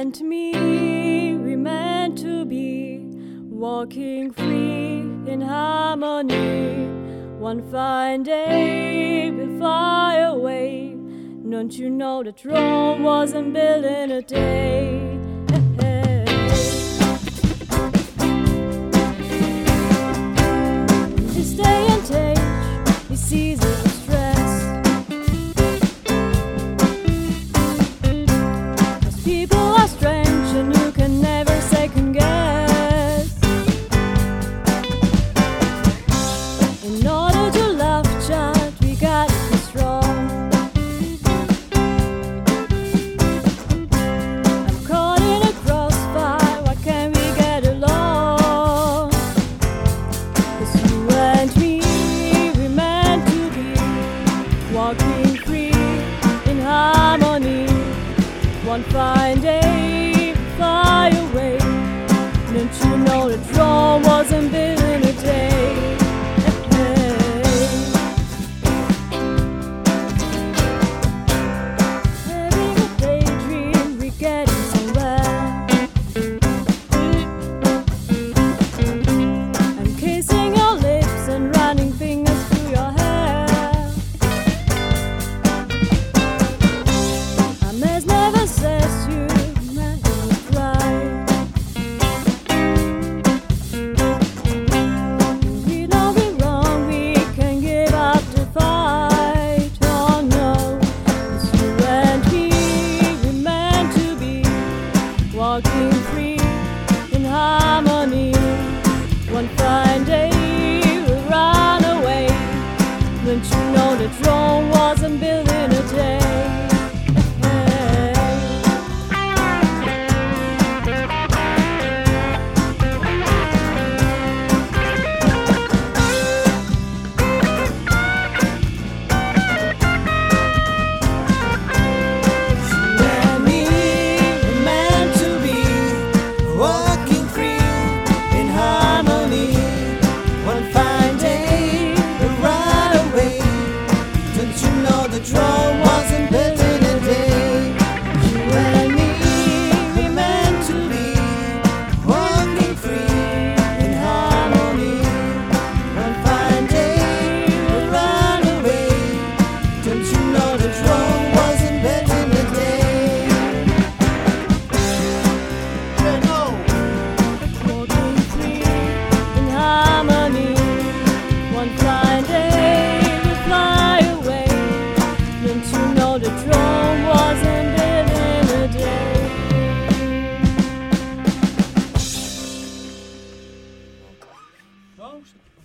and me, we meant to be walking free in harmony. One fine day we'll fly away. Don't you know that Rome wasn't built in a day? In this day and age, this season of stress, 'cause people are strange and you can never second guess. In order to love, child, we gotta be strong. I'm caught in a crossfire, why can't we get along? 'Cause you and me, we meant to be walking free in harmony. One fine day, we fly away. Don't you know that Rome wasn't built in a day? Having a daydream, we're getting somewhere. I'm kissing your lips and running fingers through your hair. A mess never says you might cry. We know we're wrong, we can give up the fight. Oh no, 'cause you and me, we meant to be walking free in harmony. One fine day we'll run away. Don't you know that Rome wasn't built in a day? Rome wasn't built in a day. You and me, we meant to be walking free in harmony. One fine day we'll run away. Don't you know that Rome wasn't built in a day? Walking free in harmony. One fine day we'll fly away. Don't you know that Rome wasn't built in a day? Proost.